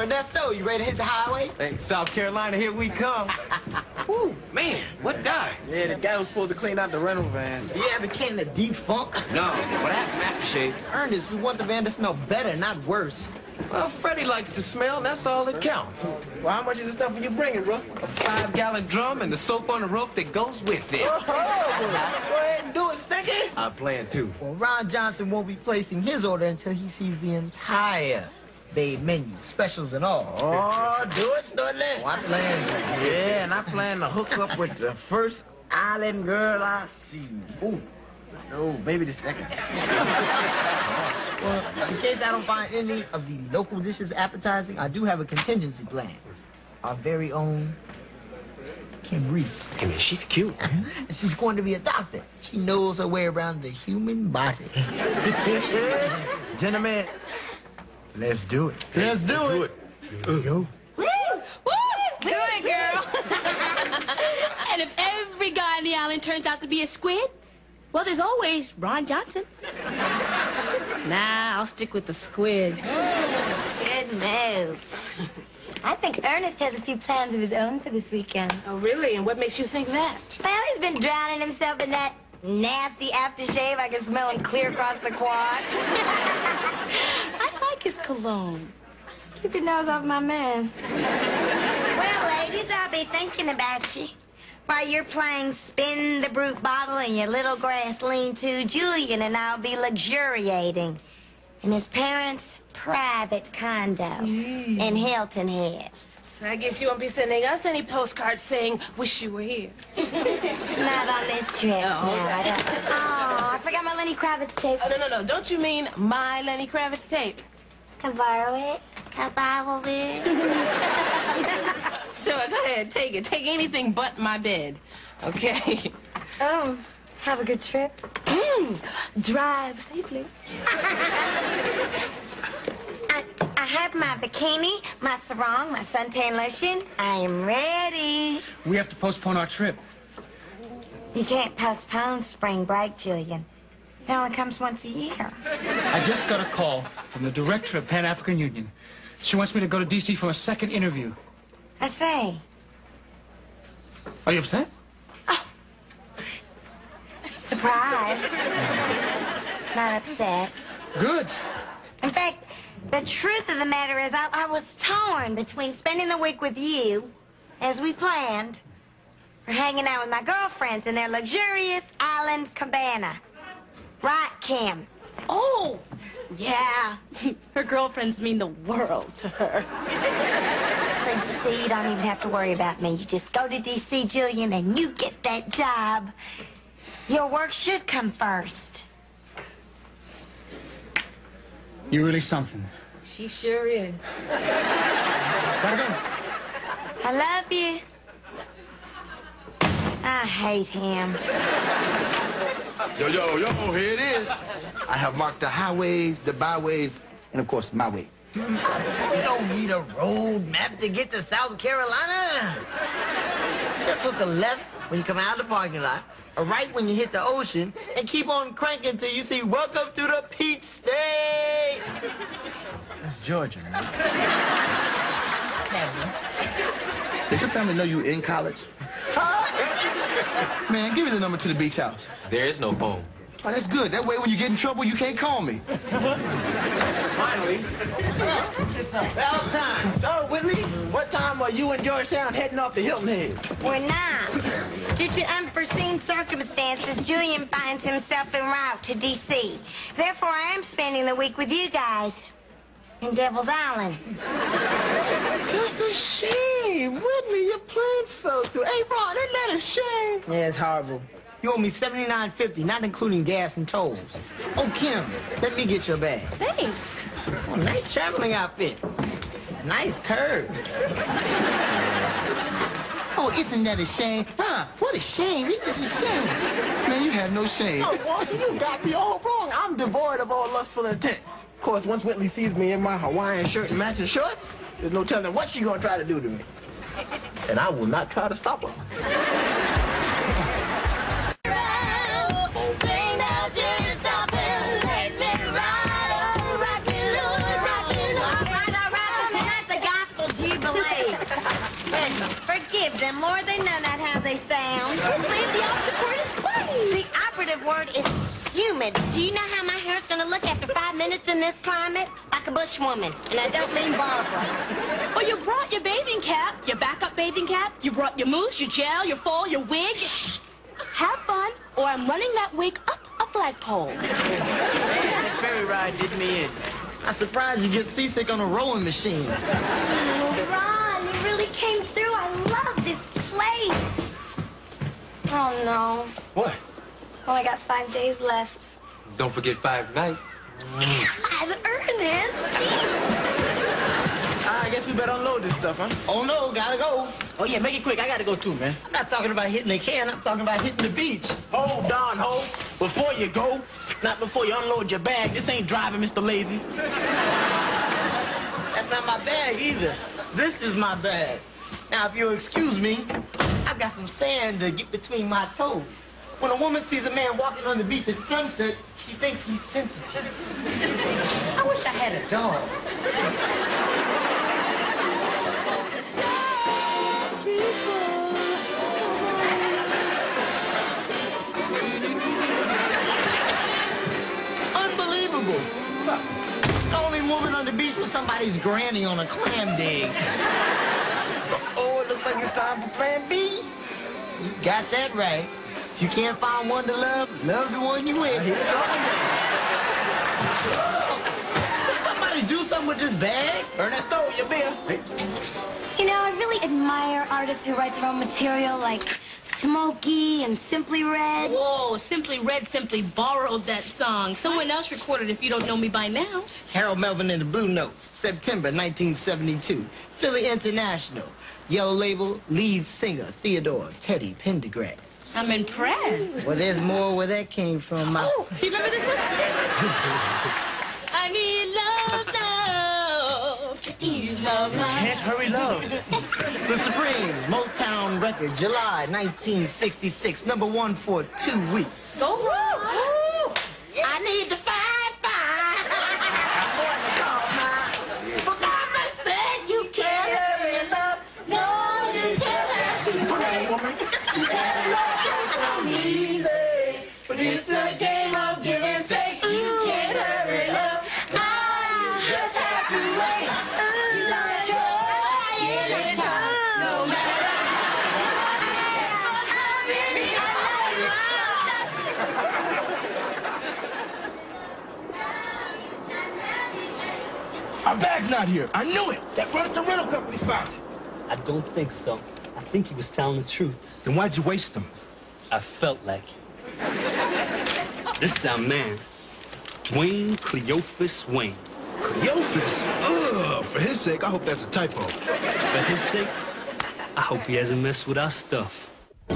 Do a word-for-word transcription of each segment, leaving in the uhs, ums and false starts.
Modesto, you ready to hit the highway? Hey, South Carolina, here we come. Woo, man, what died? Yeah, the guy was supposed to clean out the rental van. Do you have a can of deep funk? No, but I have some aftershave. Ernest, we want the van to smell better, not worse. Well, Freddie likes to smell, that's all that counts. Well, how much of the stuff are you bringing, bro? A five-gallon drum and the soap on the rope that goes with it. Oh, go ahead and do it, Stinky. I plan to. Well, Ron Johnson won't be placing his order until he sees the entire Babe menu, specials and all. Oh, do it, Studley. Oh, I plan to. Yeah, and I plan to hook up with the first island girl I see. Ooh. Oh, maybe the second. Well, in case I don't find any of the local dishes appetizing, I do have a contingency plan. Our very own Kim Reese. Hey, man, she's cute. And she's going to be a doctor. She knows her way around the human body. Gentlemen, let's do it. Let's do, do it. it. Here we go. Woo! Woo! Do it, girl. And if every guy on the island turns out to be a squid, well, there's always Ron Johnson. Nah, I'll stick with the squid. Good move. I think Ernest has a few plans of his own for this weekend. Oh, really? And what makes you think that? Well, he's been drowning himself in that nasty aftershave. I can smell him clear across the quad. I like his cologne. Keep your nose off my man. Well, ladies, I'll be thinking about you. While you're playing spin the brute bottle in your little grass lean-to, Julian and I'll be luxuriating in his parents' private condo mm. in Hilton Head. So I guess you won't be sending us any postcards saying, wish you were here. Not on this trip, oh, no, I don't. Oh, I forgot my Lenny Kravitz tape. Oh, no, no, no. Don't you mean my Lenny Kravitz tape? Can I borrow it? Can I borrow it? Sure, go ahead. Take it. Take anything but my bed. Okay? Oh, have a good trip. Mm, drive safely. I, I have my bikini, my sarong, my suntan lotion. I am ready. We have to postpone our trip. You can't postpone spring break, Julian. It only comes once a year. I just got a call from the director of Pan-African Union. She wants me to go to D C for a second interview. I say. Are you upset? Oh. Surprise. Not upset. Good. In fact, the truth of the matter is I, I was torn between spending the week with you, as we planned, or hanging out with my girlfriends in their luxurious island cabana. Right, Kim? Oh, yeah. Her girlfriends mean the world to her. So you see, you don't even have to worry about me. You just go to D C, Julian, and you get that job. Your work should come first. You're really something. She sure is. Gotta go. I love you. I hate him. Yo, yo, yo, here it is. I have marked the highways, the byways, and of course, my way. You don't need a road map to get to South Carolina. Just hook a left when you come out of the parking lot, a right when you hit the ocean, and keep on cranking till you see welcome to the Peach State. That's Georgia, man. Does your family know you in college? Man, give me the number to the beach house. There is no phone. Oh, that's good. That way when you get in trouble, you can't call me. Finally. It's about time. So, Whitley, what time are you in Georgetown heading off to Hilton Head? We're not. Due to unforeseen circumstances, Julian finds himself en route to D C. Therefore, I am spending the week with you guys in Devil's Island. That's a shame. Whitley, your plans fell through. Hey, Ron, isn't that a shame? Yeah, it's horrible. You owe me seventy-nine fifty, not including gas and tolls. Oh, Kim, let me get your bag. Thanks. Oh, nice traveling outfit. Nice curves. Oh, isn't that a shame? Huh, what a shame. This is a shame. Man, you had no shame. Oh, Watson, you got me all wrong. I'm devoid of all lustful intent. Of course, once Whitley sees me in my Hawaiian shirt and matching shorts, there's no telling what she's gonna try to do to me. And I will not try to stop her. word is humid. Do you know how my hair's gonna look after five minutes in this climate? Like a bush woman. And I don't mean Barbara. Well, you brought your bathing cap, your backup bathing cap. You brought your mousse, your gel, your foil, your wig. Shh. Have fun, or I'm running that wig up a flagpole. This ferry ride did me in. I'm surprised you get seasick on a rowing machine. Oh, Ron, you really came through. I love this place. Oh, no. What? Only got five days left. Don't forget five nights. God, Ernest. I guess we better unload this stuff, huh? Oh no, gotta go. Oh, yeah, make it quick. I gotta go, too, man. I'm not talking about hitting the can, I'm talking about hitting the beach. Hold on, ho. Before you go, not before you unload your bag. This ain't driving, Mister Lazy. That's not my bag either. This is my bag. Now, if you'll excuse me, I've got some sand to get between my toes. When a woman sees a man walking on the beach at sunset, she thinks he's sensitive. I wish I had a dog. Unbelievable. The only woman on the beach was somebody's granny on a clam dig. Oh, it looks like it's time for plan B. You got that right. If you can't find one to love, love the one you with. Will somebody do something with this bag? Ernesto, your bill. You know, I really admire artists who write their own material, like Smokey and Simply Red. Whoa, Simply Red simply borrowed that song. Someone else recorded it if you don't know me by now. Harold Melvin and the Blue Notes, September nineteen seventy-two. Philly International. Yellow Label, lead singer Theodore Teddy Pendergrass. I'm impressed. Well, there's more where that came from. My... Oh, you remember this one? I need love now to ease my mind. Can't hurry love. The Supremes, Motown record, July nineteen sixty-six, number one for two weeks. Go wrong. I need to fight fire. For mama said you can't hurry love. No, you can't have to pray. But it's a game of give and take. You can't hurry love. I just have to wait. He's gonna try every time. No matter how really I love you. Our bag's not here. I knew it. That Ruston rental company found it. I don't think so. I think he was telling the truth. Then why'd you waste them? I felt like it. This is our man, Dwayne Cleophas Wayne. Cleophas? Ugh. For his sake, I hope that's a typo. For his sake, I hope he hasn't messed with our stuff.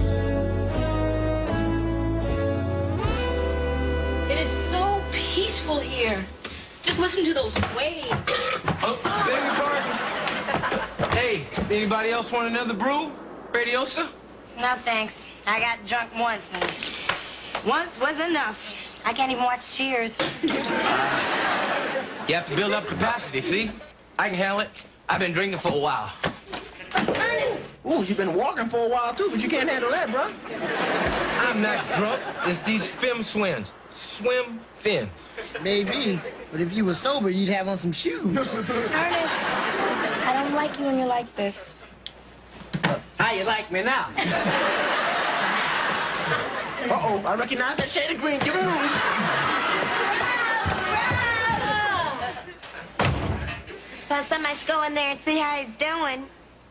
It is so peaceful here. Just listen to those waves. Oh, baby pardon. Hey, anybody else want another brew? Radiosa? No, thanks. I got drunk once, and once was enough. I can't even watch Cheers. You have to build up capacity, see? I can handle it. I've been drinking for a while. Ernest! Ooh, you've been walking for a while, too, but you can't handle that, bro. I'm not drunk. It's these fem swims. Swim fins. Maybe, but if you were sober, you'd have on some shoes. Ernest, I don't like you when you're like this. How you like me now? Uh-oh, I recognize that shade of green. Give him room. Suppose somebody should go in there and see how he's doing.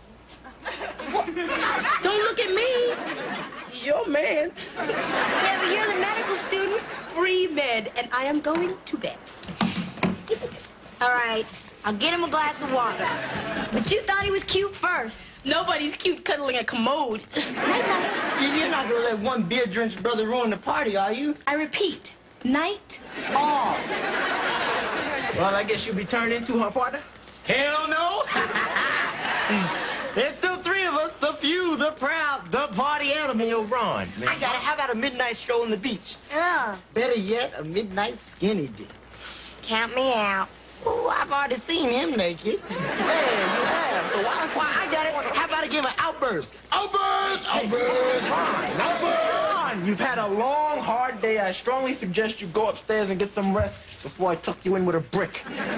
Don't look at me. Your man. Yeah, but you're the medical student. Free med, and I am going to bed. All right, I'll get him a glass of water. But you thought he was cute first. Nobody's cute cuddling a commode. You're not gonna let one beer-drenched brother ruin the party, are you? I repeat, night all. Well, I guess you'll be turned into her partner. Hell no! There's still three of us, the few, the proud, the party animal. Yo, Ron, I got it. How about a midnight stroll on the beach? Oh, Better yet, a midnight skinny dip. count me out. Oh, I've already seen him naked. Yeah, you have. So why, why I got it? How about I give an outburst? Outburst! Outburst! Ron, Ron, you've had a long, hard day. I strongly suggest you go upstairs and get some rest before I tuck you in with a brick.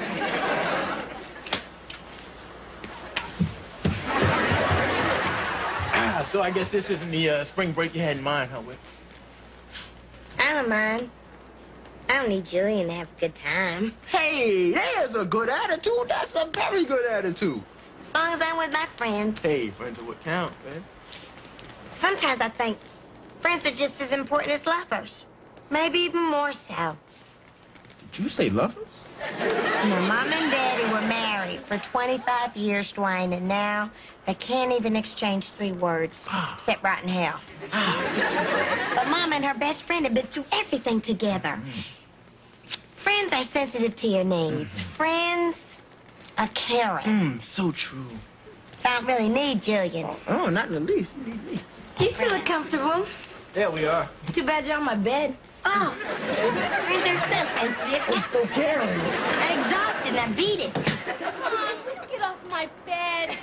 ah, so I guess this isn't the uh, spring break you had in mind, huh, Whit? I don't mind. I don't need Julian to have a good time. Hey, there's a good attitude. That's a very good attitude. As long as I'm with my friends. Hey, friends are what count, man. Sometimes I think friends are just as important as lovers. Maybe even more so. Did you say lovers? My mom and daddy were married for twenty-five years, Dwayne, and now they can't even exchange three words, except right in hell. But Mom and her best friend have been through everything together. Friends are sensitive to your needs. Friends are caring. Mm, so true. So I don't really need Julian. Oh, not in the least. You need me. You two look comfortable. Yeah, we are. Too bad you're on my bed. Oh, friends are so sensitive. It's so caring. I'm exhausted and I beat it. Mom, get off my bed.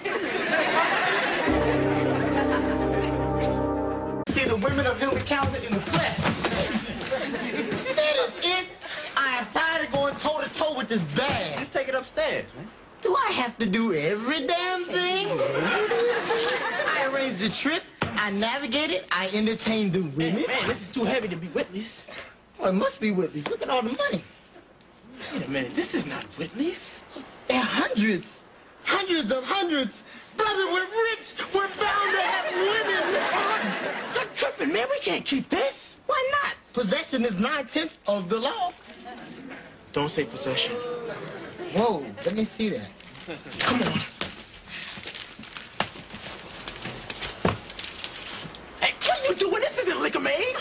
See the women of Hilda Calvin in the flesh. That is it. I am tired of going toe to toe with this bag. Just take it upstairs, man. Do I have to do every damn thing? I arranged the trip, I navigated, I entertained the women. Man, this is too heavy to be Whitley's. Well, it must be Whitley's. Look at all the money. Wait a minute, this is not Whitley's. There are hundreds, hundreds of hundreds. Brother, we're rich. We're bound to have women. You're tripping, man. We can't keep this. Why not? Possession is nine-tenths of the law. Don't say possession. Whoa, let me see that. Come on. Hey, what are you doing? This isn't liquor, maid.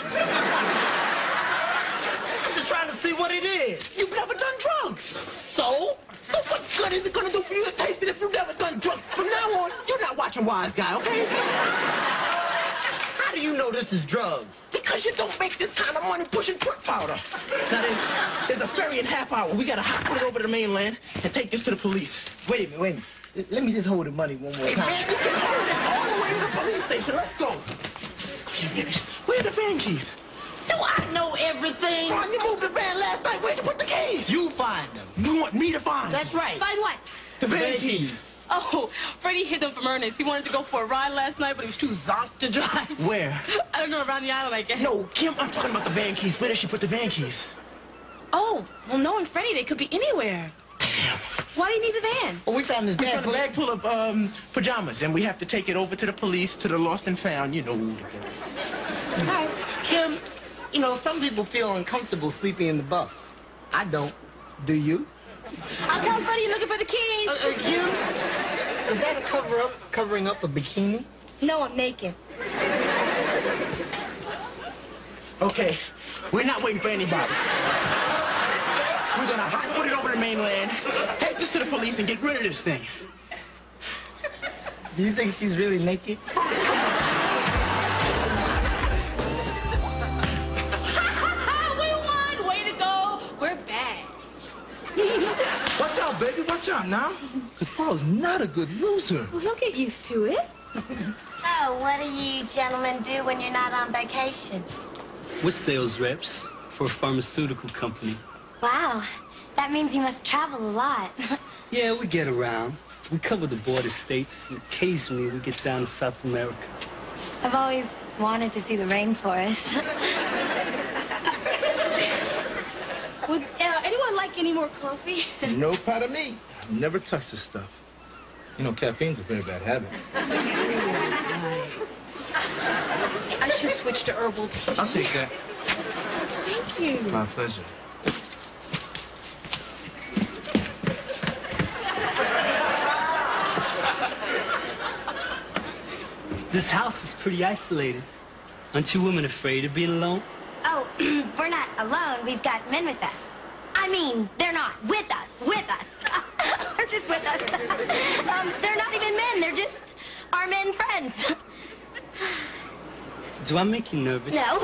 I'm just trying to see what it is. You've never done drugs. So? So what good is it going to do for you to taste it if you've never done drugs? From now on, you're not watching Wise Guy, okay? How do you know this is drugs? Because you don't make this kind of money pushing twerk powder. Now, there's, there's a ferry in half hour. We got to hop it over to the mainland and take this to the police. Wait a minute, wait a minute. L- Let me just hold the money one more Hey, time. man, you can hold it all the way to the police station. Let's go. Where are the van keys? Do I know everything? Ron, you moved the van last night. Where'd you put the keys? You find them. You want me to find That's right. Find what? the van keys. Oh, Freddie hid them from Ernest. He wanted to go for a ride last night, but he was too zonked to drive. Where? I don't know, around the island, I guess. No, Kim, I'm talking about the van keys. Where did she put the van keys? Oh, well, knowing Freddie, they could be anywhere. Damn. Why do you need the van? Oh, we found this We bag got a full bag full of um, pajamas, and we have to take it over to the police, to the lost and found, you know. All right. Kim, you know, some people feel uncomfortable sleeping in the buff. I don't. Do you? I'll tell Freddie you're looking for the keys. Uh, uh, Kim, is that a cover-up, covering up a bikini? No, I'm naked. Okay, we're not waiting for anybody. We're gonna hot put it over the mainland, take this to the police, and get rid of this thing. Do you think she's really naked? We won. Way to go. We're back. Watch out, baby. Watch out now. Because Paul's not a good loser. Well, he'll get used to it. So, what do you gentlemen do when you're not on vacation? We're sales reps for a pharmaceutical company. Wow, that means you must travel a lot. Yeah, we get around. We cover the border states, and occasionally we get down to South America. I've always wanted to see the rainforest. Would uh, anyone like any more coffee? No part of me. I've never touched this stuff. You know, caffeine's a very bad habit. I should switch to herbal tea. I'll take that. Thank you. My pleasure. This house is pretty isolated. Aren't you women afraid of being alone? Oh, we're not alone. We've got men with us. I mean, they're not with us. With us. They're just with us. um, they're not even men. They're just our men friends. Do I make you nervous? No.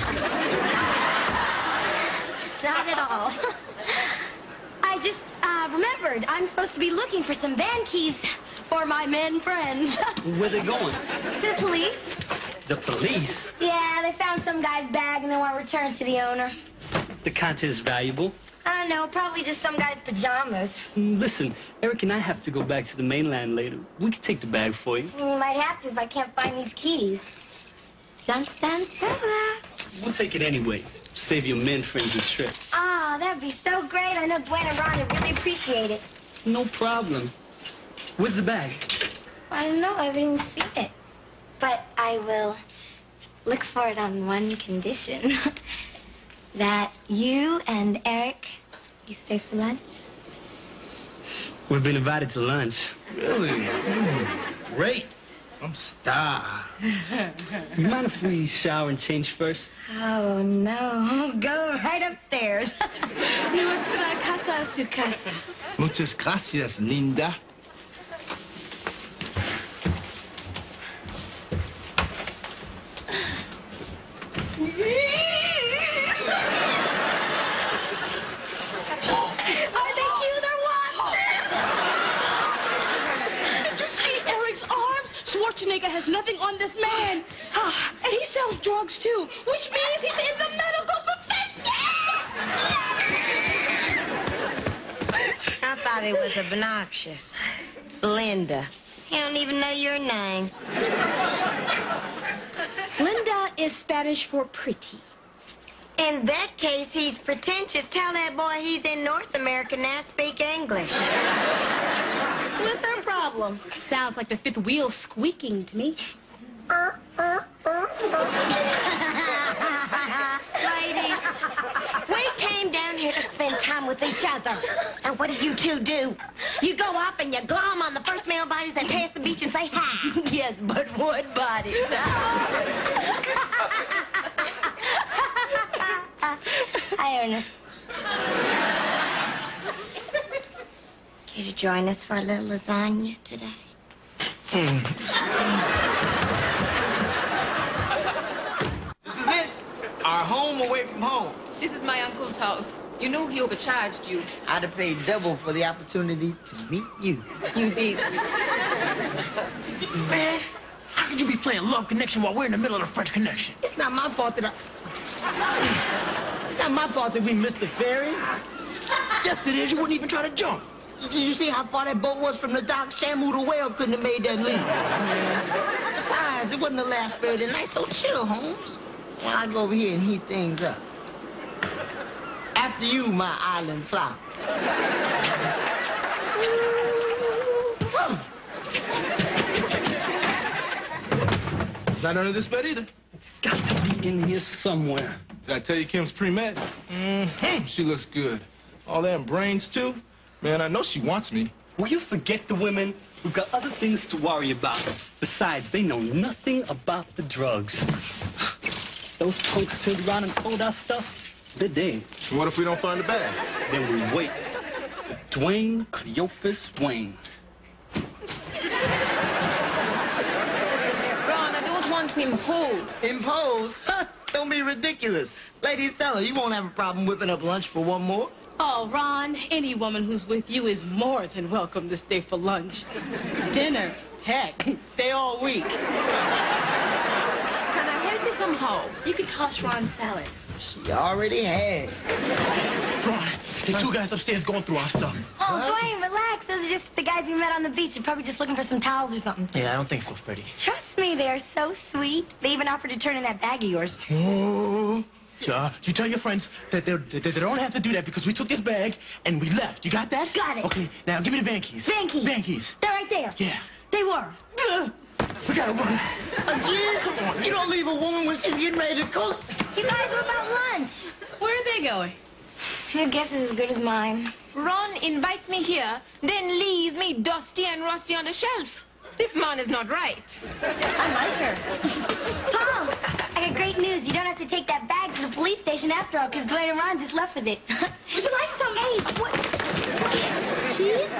Not at all. I just uh, remembered I'm supposed to be looking for some van keys for my men friends. Where they going? To the police. The police? Yeah, they found some guy's bag and they want to return it to the owner. The content's valuable. I don't know, probably just some guy's pajamas. Listen, Eric and I have to go back to the mainland later. We can take the bag for you. We might have to if I can't find these keys. Dun, dun, dun. We'll take it anyway. Save your men friends a trip. Ah, that'd be so great. I know Dwayne and Ron would really appreciate it. No problem. Where's the bag? I don't know, I haven't even seen it. But I will look for it on one condition. That you and Eric, you stay for lunch. We've been invited to lunch. Really? Mm, great. I'm starved. You mind if we shower and change first? Oh, no. Go right upstairs. Nuestra casa, su casa. Muchas gracias, linda. Are they cute or what? Did you see Eric's arms? Schwarzenegger has nothing on this man. Ah, and he sells drugs too, which means he's in the medical profession. I thought it was obnoxious. Linda. He don't even know your name. Linda is Spanish for pretty. In that case, he's pretentious. Tell that boy he's in North America now, speak English. What's her problem? Sounds like the fifth wheel squeaking to me. Ladies, we came down here to spend time with each other. And what do you two do? You go off and you glom on the first male bodies that pass the beach and say hi. Yes, but what bodies? Hi, Ernest. Care to join us for a little lasagna today? This is it. Our home away from home. This is my uncle's house. You know he overcharged you. I'd have paid double for the opportunity to meet you. You did. Man, how could you be playing Love Connection while we're in the middle of the French Connection? It's not my fault that I... Not my fault that we missed the ferry. Yes, it is. You wouldn't even try to jump. Did you see how far that boat was from the dock? Shamu the whale couldn't have made that leap. Besides, it wasn't the last ferry tonight, so chill, Holmes. Well, I'll go over here and heat things up. After you, my island flower. It's not under this bed either. It's got to be in here somewhere. Did I tell you Kim's pre-med? Mm-hmm. She looks good. All them brains, too. Man, I know she wants me. Will you forget the women? We've got other things to worry about. Besides, they know nothing about the drugs. Those punks turned around and sold our stuff. They're dead. And what if we don't find the bag? Then we wait. Dwayne Cleophas Wayne. Ron, I don't want to impose. Impose? Huh? Don't be ridiculous. Ladies, tell her you won't have a problem whipping up lunch for one more. Oh, Ron, any woman who's with you is more than welcome to stay for lunch. Dinner, heck, stay all week. Can I help you somehow? You can toss Ron salad. She already had. Ron, the two guys upstairs going through our stuff. Oh, Dwayne, relax. Those are just the guys you met on the beach. You're probably just looking for some towels or something. Yeah, I don't think so, Freddie. Trust me, they are so sweet. They even offered to turn in that bag of yours. Oh. Yeah, you tell your friends that, that they don't have to do that because we took this bag and we left. You got that? Got it. Okay, now give me the van keys. Van keys? Van keys. They're right there. Yeah. They were. Uh, we gotta run. Again? Come on. You don't leave a woman when she's getting ready to cook. You guys are about lunch. Where are they going? Your guess is as good as mine. Ron invites me here, then leaves me dusty and rusty on the shelf. This man is not right. I like her. Paul, I got great news. You don't have to take that bag to the police station after all, because Dwayne and Ron just left with it. Would you like some? Hey, what? Cheese?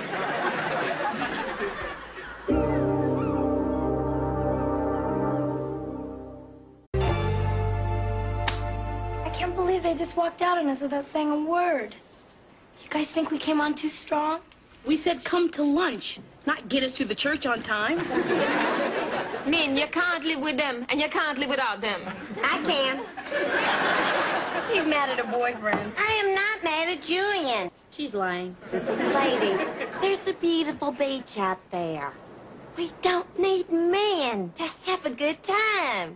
I can't believe they just walked out on us without saying a word. You guys think we came on too strong? We said come to lunch, not get us to the church on time. Min, you can't live with them, and you can't live without them. I can. She's mad at her boyfriend. I am not mad at Julian. She's lying. Ladies, there's a beautiful beach out there. We don't need men to have a good time.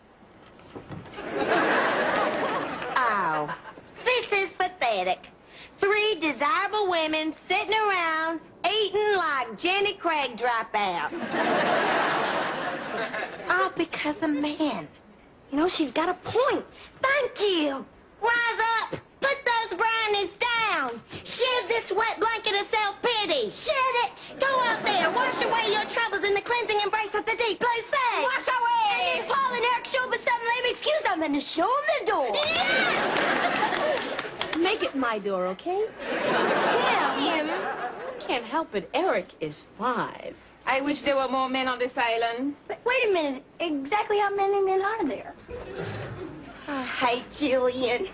Oh, this is pathetic. Three desirable women sitting around eating like Jenny Craig dropouts. All because of men. You know, she's got a point. Thank you. Rise up. Put those brownies down. Shed this wet blanket of self-pity. Shed it. Go out there. Wash away your troubles in the cleansing embrace of the deep blue sea. Wash away. And then Paul and Eric show us something. Let me excuse them and show them the door. Yes! Make it my door, okay? Yeah, him. Can't help it. Eric is fine. I wish there were more men on this island. But wait a minute. Exactly how many men are there? I hate Julian.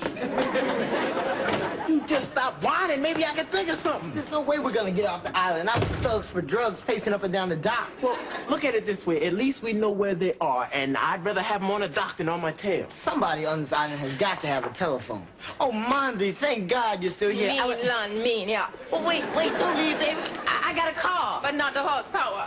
You just stop whining. Maybe I can think of something. There's no way we're gonna get off the island. I'm thugs for drugs pacing up and down the dock. Well, look at it this way. At least we know where they are, and I'd rather have them on a dock than on my tail. Somebody on this island has got to have a telephone. Oh, Mondi, thank God you're still here. I Mean, was- Lon, mean, yeah. Oh, wait, wait, don't leave, baby. I, I got a call. But not the horsepower.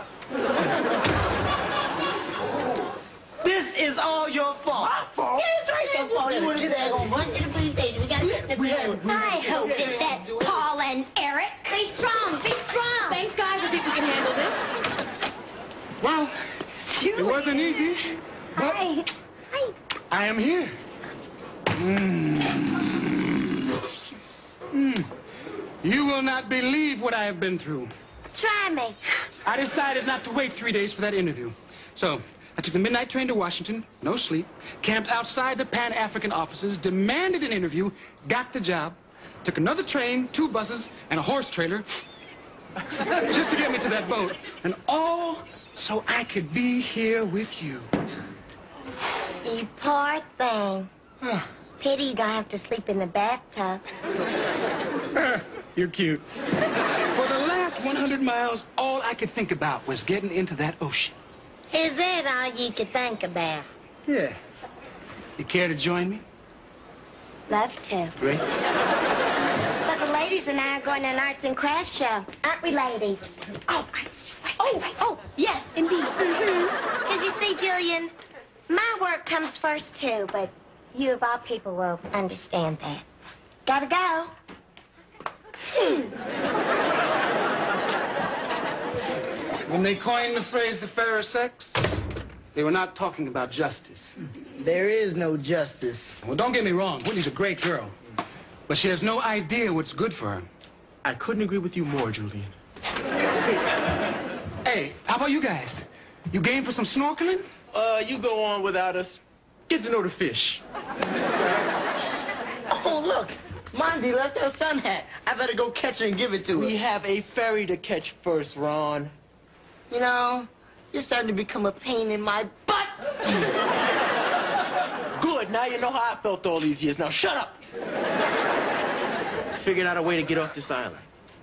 This is all your fault. My fault? Yeah, it's right your fault. You were just gonna run to the police station. We gotta get the bill. I hope that that's Paul and Eric. Be strong. Be strong. Thanks, guys. I think we can handle this. Well, it wasn't easy, but Hi. Hi. I am here. Mm. Mm. You will not believe what I have been through. Try me. I decided not to wait three days for that interview. So I took the midnight train to Washington, no sleep, camped outside the Pan-African offices, demanded an interview, got the job, took another train, two buses, and a horse trailer just to get me to that boat. And all so I could be here with you. You poor thing. Pity you don't have to sleep in the bathtub. You're cute. For the last one hundred miles, all I could think about was getting into that ocean. Is that all you could think about? Yeah. You care to join me? Love to. Great. But the ladies and I are going to an arts and crafts show. Aren't we, ladies? Oh, arts. Oh, oh, yes, indeed. Mm-hmm. Because you see, Julian, my work comes first, too, but you of all people will understand that. Gotta go. When they coined the phrase the fairer sex, they were not talking about justice. There is no justice. Well, don't get me wrong. Whitney's a great girl. But she has no idea what's good for her. I couldn't agree with you more, Julian. Hey, how about you guys? You game for some snorkeling? Uh, you go on without us. Get to know the fish. Oh, look. Mondi left her sun hat. I better go catch her and give it to her. We have a ferry to catch first, Ron. You know, you're starting to become a pain in my butt. Good, now you know how I felt all these years. Now shut up! Figured out a way to get off this island.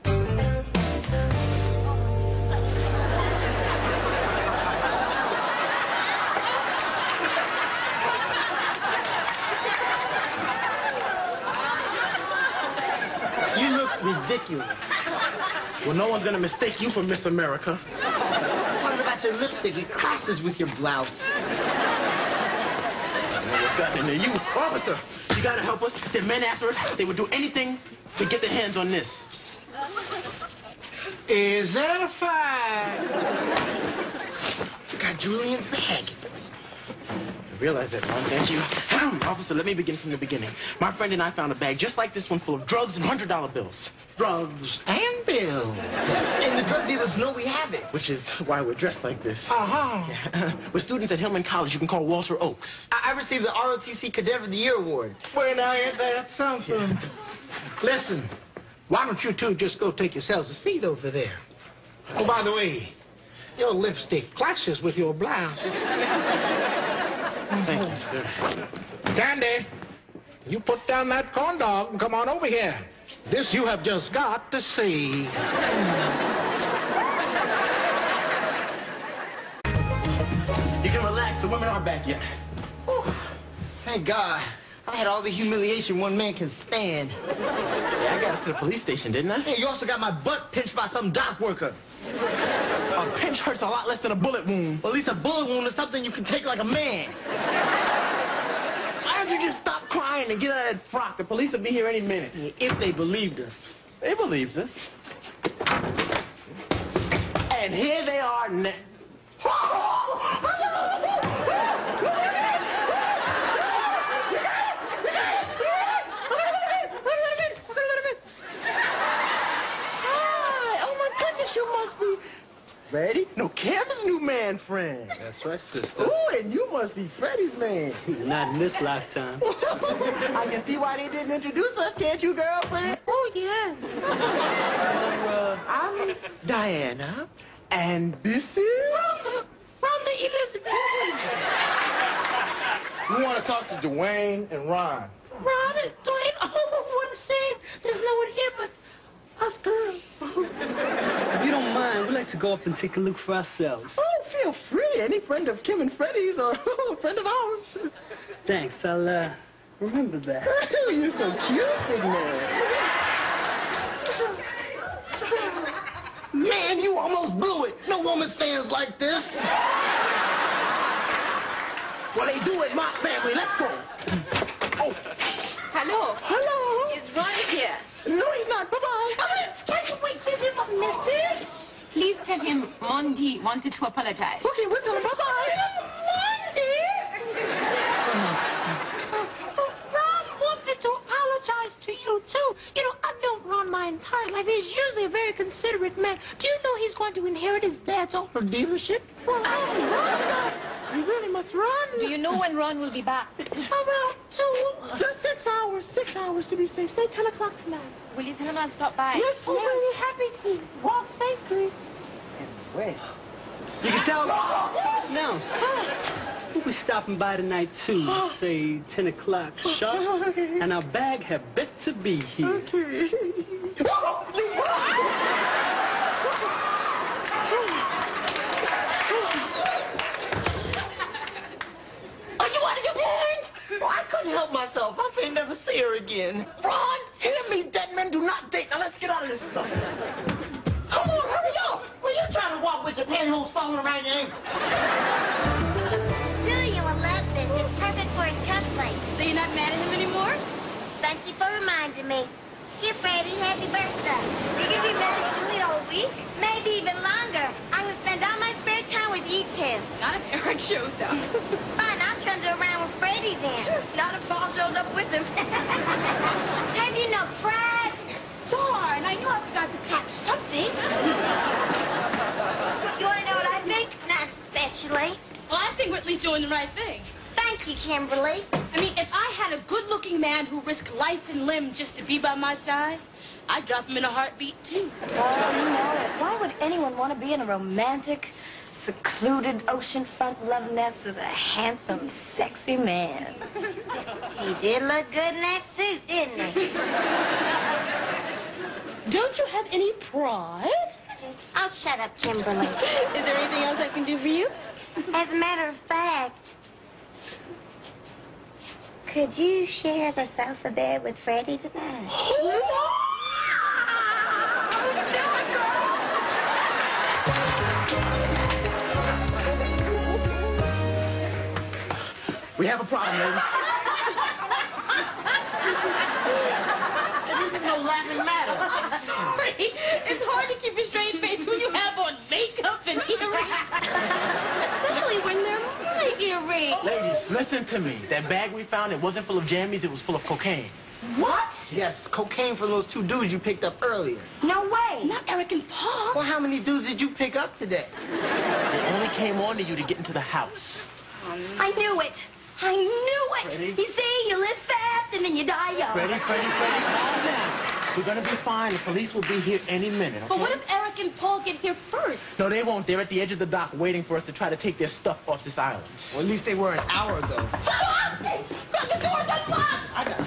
You look ridiculous. Well, no one's gonna mistake you for Miss America. Talking about your lipstick, it clashes with your blouse. What's gotten into you? Officer, you gotta help us. There are men after us. They would do anything to get their hands on this. Is that a fact? Got Julian's bag. I realize that, Ron, don't you? Officer, let me begin from the beginning. My friend and I found a bag just like this one full of drugs and one hundred dollar bills. Drugs and bills. And the drug dealers know we have it. Which is why we're dressed like this. Uh-huh. Yeah. We're students at Hillman College. You can call Walter Oaks. I, I received the R O T C Cadet of the Year award. Well, now, ain't that something? Yeah. Listen, why don't you two just go take yourselves a seat over there? Oh, by the way, your lipstick clashes with your blouse. Thank you, sir. Candy, you put down that corn dog and come on over here. This you have just got to see. not back yet. Whew. Thank God. I had all the humiliation one man can stand. Yeah, I got us to the police station, didn't I? Hey, you also got my butt pinched by some dock worker. A pinch hurts a lot less than a bullet wound. Well, at least a bullet wound is something you can take like a man. Why don't you just stop crying and get out of that frock? The police will be here any minute. Yeah, if they believed us. They believed us. And here they are now. You must be Freddie? No, Kim's new man friend. That's right, sister. Oh, and you must be Freddie's man. Not in this lifetime. I can see why they didn't introduce us, can't you, girlfriend? Oh, yes. uh, I'm Diana, and this is... Rhonda Elizabeth. We want to talk to Dwayne and Ron. Ron and Dwayne? Oh, what a shame. There's no one here but us girls. If you don't mind, we'd like to go up and take a look for ourselves. Oh, feel free. Any friend of Kim and Freddie's or a friend of ours. Thanks, I'll, uh, remember that. Oh, you're so cute, big man. Man, you almost blew it. No woman stands like this. Well, they do it, my family. Let's go. Oh. Hello. Hello. Is Ron here? No, he's not. Bye-bye. Can't we give him a message? Please tell him Mondi wanted to apologize. Okay, we'll tell him bye-bye. Mondi? Ron wanted to apologize to you, too. You know, I've known Ron my entire life. He's usually a very considerate man. Do you know he's going to inherit his dad's auto dealership? Well, how's Ron? We really must run. Do you know when Ron will be back? Around two, just six hours, six hours to be safe. Say ten o'clock tonight. Will you tell him I'll stop by? Yes, we'll be happy to. Walk safely. Wait. You can tell something else. We'll be stopping by tonight, too. Say ten o'clock sharp. And our bag have bet to be here. Okay. Are you out of your mind? Oh, I couldn't help myself. I may never see her again. Ron, hear me. Dead men do not date. Now let's get out of this stuff. Come on, hurry up. Well, you're trying to walk with your pantyhose falling around your ankles. Julia will love this. It's perfect for his cufflinks. So you're not mad at him anymore? Thank you for reminding me. Here, Freddie, happy birthday. You can be mad at Julia all week? Maybe even longer. I'm going to spend all my spare time with you two. Not if Eric shows up. Fine, I'll trundle around with Freddie then. Not if Paul shows up with him. Have you no pride? Darn, I knew I forgot to pack something. You want to know what I think? Not especially. Well, I think we're at least doing the right thing. Thank you, Kimberly. I mean, if I had a good-looking man who risked life and limb just to be by my side, I'd drop him in a heartbeat, too. Oh, you know it. Why would anyone want to be in a romantic, secluded oceanfront love nest with a handsome, sexy man? He did look good in that suit, didn't he? Don't you have any pride? Oh, shut up, Kimberly. Is there anything else I can do for you? As a matter of fact, could you share the sofa bed with Freddie tonight? We have a problem, ladies. This is no laughing matter. I'm sorry. It's hard to keep a straight face when you have on makeup and earrings. Especially when they're my earrings. Ladies, listen to me. That bag we found, it wasn't full of jammies, it was full of cocaine. What? Yes, cocaine from those two dudes you picked up earlier. No way. Not Eric and Paul. Well, how many dudes did you pick up today? They only came on to you to get into the house. I knew it. I knew it. Freddie? You see, you live fast and then you die young. Freddie, Freddie, Freddie, calm down. We're gonna be fine. The police will be here any minute, okay? But what if Eric and Paul get here first? No, they won't. They're at the edge of the dock waiting for us to try to take their stuff off this island. Well, at least they were an hour ago. The door's unlocked! I got it.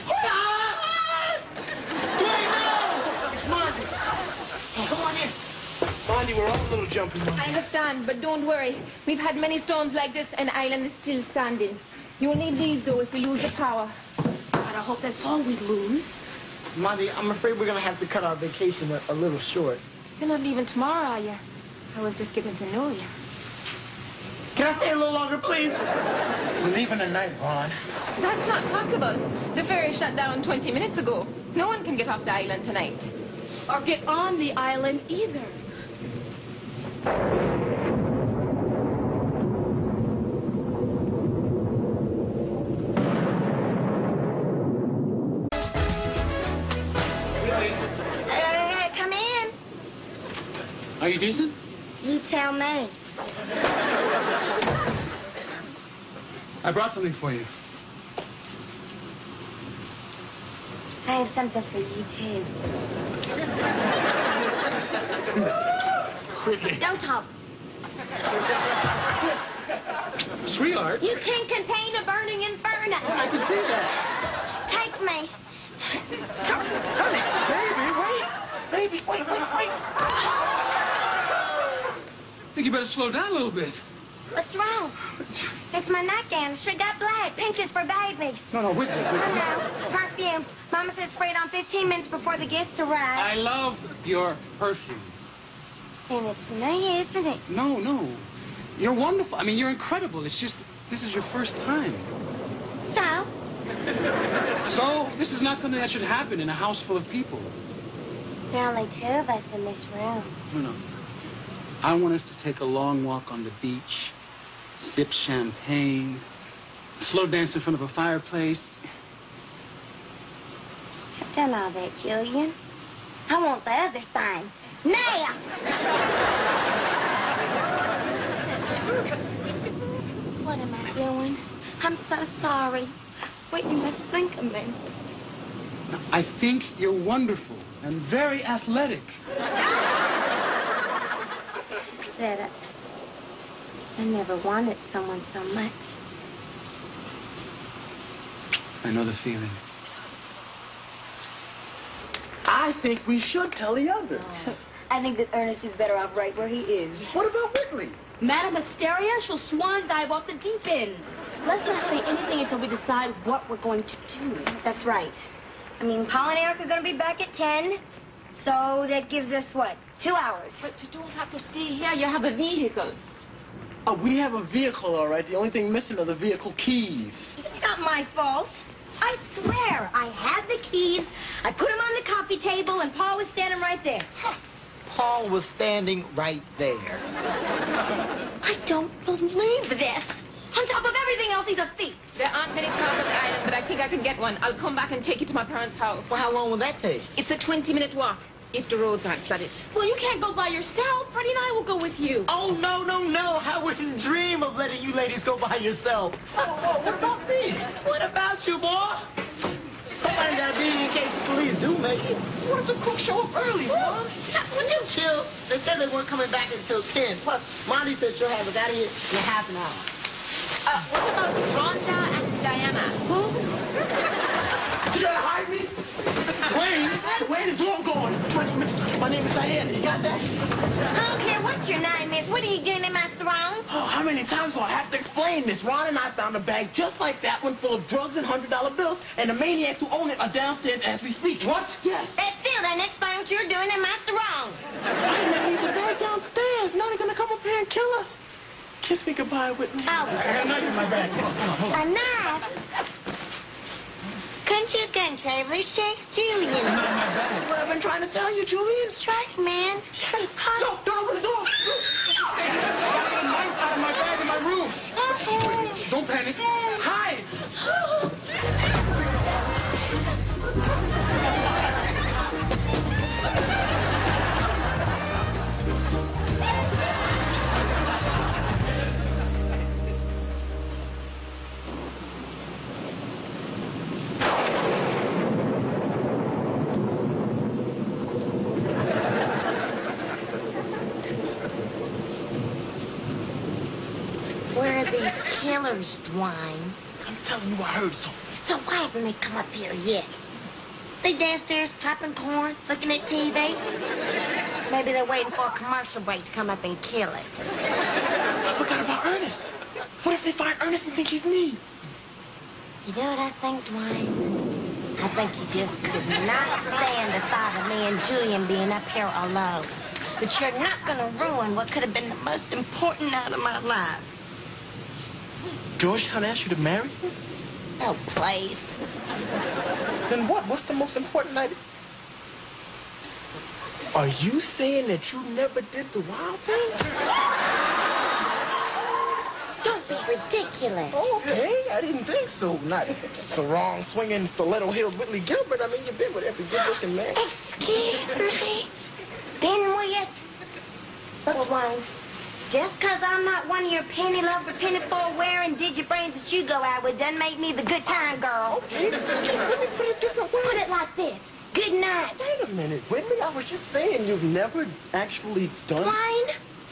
It's Monty. Come on in. Monty, we're all a little jumping on I me. understand, but don't worry. We've had many storms like this, and the island is still standing. You'll need these, though, if we lose the power. God, I hope that's all we lose. Monty, I'm afraid we're gonna have to cut our vacation a, a little short. You're not leaving tomorrow, are you? I was just getting to know you. Can I stay a little longer, please? We're leaving tonight, Ron. That's not possible. The ferry shut down twenty minutes ago. No one can get off the island tonight. Or get on the island either. Hey, hey, hey, come in. Are you decent? You tell me. I brought something for you. I have something for you, too. Whitley. Don't talk. Sweetheart. You can't contain a burning inferno. I can see that. Take me. Baby, wait! Baby, wait, wait, wait! I think you better slow down a little bit. What's wrong? It's my nightgown. Should got black. Pink is for babies. No, no, Whitley. I Whitley. know. Perfume. Mama says spray it on fifteen minutes before the guests arrive. I love your perfume. And it's me, isn't it? No, no. You're wonderful. I mean, you're incredible. It's just, this is your first time. So? So, this is not something that should happen in a house full of people. There are only two of us in this room. No, no. I want us to take a long walk on the beach, sip champagne, slow dance in front of a fireplace. I've done all that, Julian. I want the other thing. Now! What am I doing? I'm so sorry. What you must think of me. I think you're wonderful and very athletic. That I, I never wanted someone so much. I know the feeling. I think we should tell the others. I think that Ernest is better off right where he is. What about Whitley? Madam Hysteria, she'll swan dive off the deep end. Let's not say anything until we decide what we're going to do. That's right. I mean, Paul and Eric are going to be back at ten, so that gives us, what, two hours? But you don't have to stay here. You have a vehicle. Oh, we have a vehicle, all right. The only thing missing are the vehicle keys. It's not my fault. I swear, I had the keys, I put them on the coffee table, and Paul was standing right there. Paul was standing right there. I don't believe this. On top of everything else, he's a thief. There aren't many cars on the island, but I think I could get one. I'll come back and take you to my parents' house. Well, how long will that take? It's a twenty-minute walk, if the roads aren't flooded. Well, you can't go by yourself. Freddie and I will go with you. Oh, no, no, no. I wouldn't dream of letting you ladies go by yourself. Oh, oh, what about me? What about you, boy? Somebody gotta be in case the police do make it. What if the cook show up early, boy? Would you chill? They said they weren't coming back until ten. Plus, Monty said she'll have us out of here in half an hour. Uh, what about Rhonda and Diana? Who? You gotta hide me? Wayne? Wayne is long gone. My name is, my name is Diana. You got that? I don't care what your name is. What are you doing in my sarong? Oh, how many times do I have to explain this? Ron and I found a bag just like that one full of drugs and hundred dollar bills, and the maniacs who own it are downstairs as we speak. What? Yes. That still doesn't explain what you're doing in my sarong. I didn't leave the bag downstairs. Now they're gonna come up here and kill us. Kiss me goodbye, Whitney. Oh. I got a knife in my bag. Come on, come on, hold on. A knife? Couldn't you have done traveler's checks, Julian? That's what I've been trying to tell you, Julian. Strike, man. Yes. No, don't open the door. Out of my bag in my room. Okay. Don't panic. Hide. Where are these killers, Dwayne? I'm telling you, I heard something. So why haven't they come up here yet? They downstairs popping corn, looking at T V? Maybe they're waiting for a commercial break to come up and kill us. I forgot about Ernest. What if they find Ernest and think he's me? You know what I think, Dwayne? I think you just could not stand the thought of me and Julian being up here alone. But you're not going to ruin what could have been the most important night of my life. Georgetown asked you to marry him? Oh, please. Then what? What's the most important night? Are you saying that you never did the wild thing? Don't be ridiculous. Okay, I didn't think so. Not sarong swinging, stiletto heeled Whitley Gilbert. I mean, you've been with every good-looking man. Excuse me? Been with? Look, Wayne, just because I'm not one of your penny lover, penny for wearing digibrands that you go out with doesn't make me the good time girl. Okay, let me put it a different way. Put it like this. Good night. Wait a minute, Whitley. I was just saying you've never actually done... Wayne?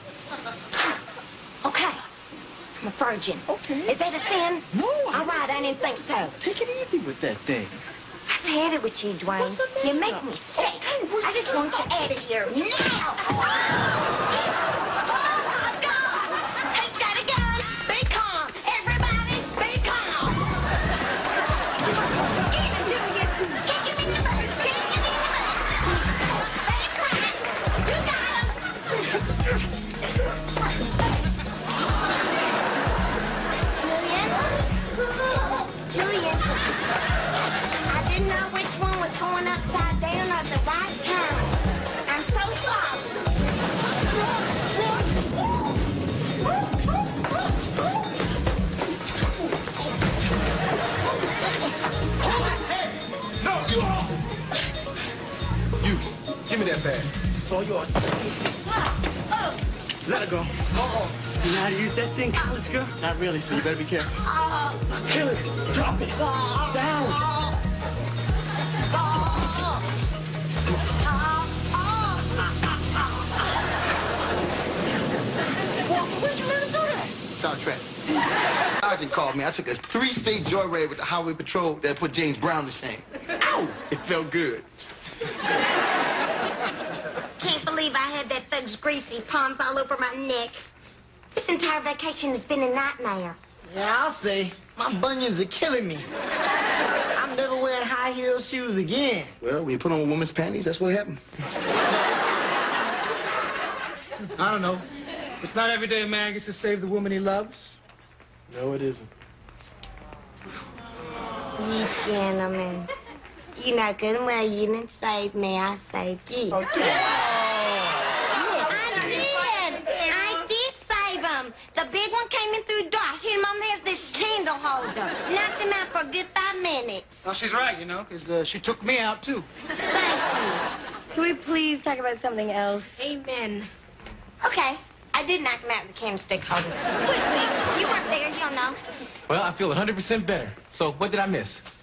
Okay. I'm a virgin. Okay. Is that a sin? No. All right, I didn't think so. Take it easy with that thing. I've had it with you, Dwayne. What's the matter? You make me sick. I just want you out of here now. Oh, God. He's got a gun. Be calm. Everybody, be calm. Get him, Julian. Kick him in the butt. Kick him in the butt. Be quiet. You got him. Julian? Julian? I didn't know which one was going upside down at the right time. I'm so sorry. You, give me that bag. It's all yours. Oh, Let her go. Uh-oh. You know how to use that thing, college girl? Not really, so you better be careful. oh, Kill it. Drop it. oh, Down. oh, Where'd you learn to do that? Star Trek. Sergeant called me. I took a three-state joyride with the Highway Patrol that put James Brown to shame. Ow! It felt good. can't believe I had that thug's greasy palms all over my neck. This entire vacation has been a nightmare. Yeah, I'll say. My bunions are killing me. I'm never wearing high heel shoes again. Well, when you put on a woman's panties, that's what happened. I don't know. It's not every day a man gets to save the woman he loves. No, it isn't. You gentlemen. You know good and well you didn't save me, I saved you. Okay. I did. I did save him. The big one came in through the door. I hit him on the head with this candle holder. Knocked him out for a good five minutes. Well, she's right, you know, because uh, she took me out, too. Thank you. Can we please talk about something else? Amen. Okay. I did knock him out with the candlestick holders. Wait, wait. You weren't there. You don't know. Well, I feel one hundred percent better. So what did I miss?